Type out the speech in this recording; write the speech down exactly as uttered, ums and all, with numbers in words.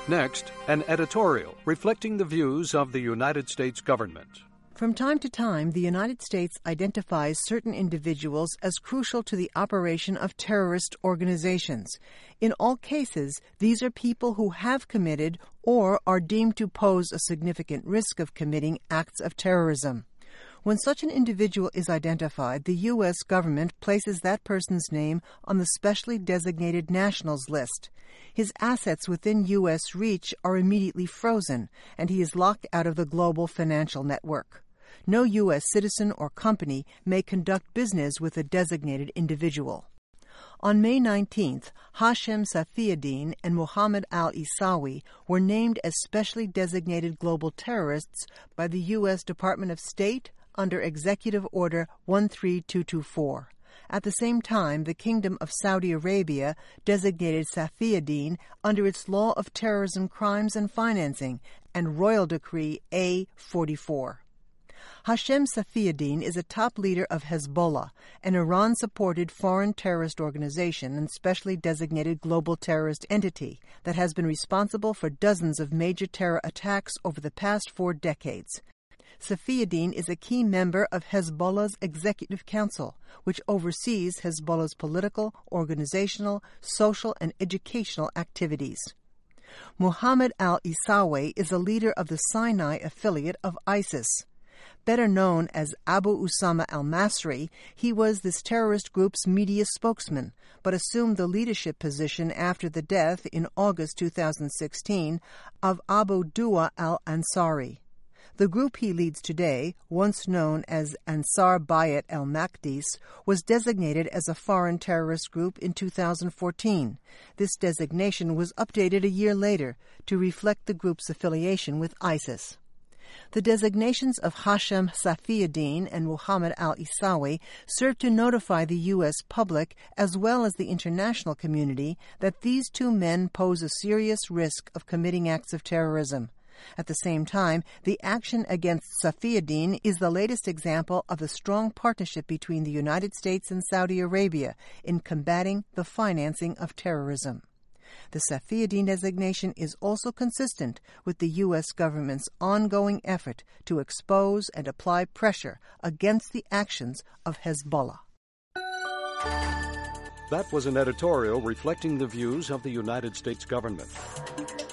Next, an editorial reflecting the views of the United States government. From time to time, the United States identifies certain individuals as crucial to the operation of terrorist organizations. In all cases, these are people who have committed or are deemed to pose a significant risk of committing acts of terrorism. When such an individual is identified, the U S government places that person's name on the specially designated nationals list. His assets within U S reach are immediately frozen, and he is locked out of the global financial network. No U S citizen or company may conduct business with a designated individual. On May nineteenth, Hashem Safiuddin and Mohammed al-Isawi were named as specially designated global terrorists by the U S Department of State under Executive Order one three two two four. At the same time, the Kingdom of Saudi Arabia designated Safiuddin under its Law of Terrorism Crimes and Financing and Royal Decree A forty-four. Hashem Safiuddin is a top leader of Hezbollah, an Iran-supported foreign terrorist organization and specially designated global terrorist entity that has been responsible for dozens of major terror attacks over the past four decades. Safiuddin is a key member of Hezbollah's Executive Council, which oversees Hezbollah's political, organizational, social, and educational activities. Mohammed al-Isawi is a leader of the Sinai affiliate of ISIS. Better known as Abu Usama al-Masri, he was this terrorist group's media spokesman, but assumed the leadership position after the death in August two thousand sixteen of Abu Duwa al-Ansari. The group he leads today, once known as Ansar Bayat al-Maqdis, was designated as a foreign terrorist group in two thousand fourteen. This designation was updated a year later to reflect the group's affiliation with ISIS. The designations of Hashem Safiuddin and Mohammed al-Isawi serve to notify the U S public as well as the international community that these two men pose a serious risk of committing acts of terrorism. At the same time, the action against Safiuddin is the latest example of the strong partnership between the United States and Saudi Arabia in combating the financing of terrorism. The Safiuddin designation is also consistent with the U S government's ongoing effort to expose and apply pressure against the actions of Hezbollah. That was an editorial reflecting the views of the United States government.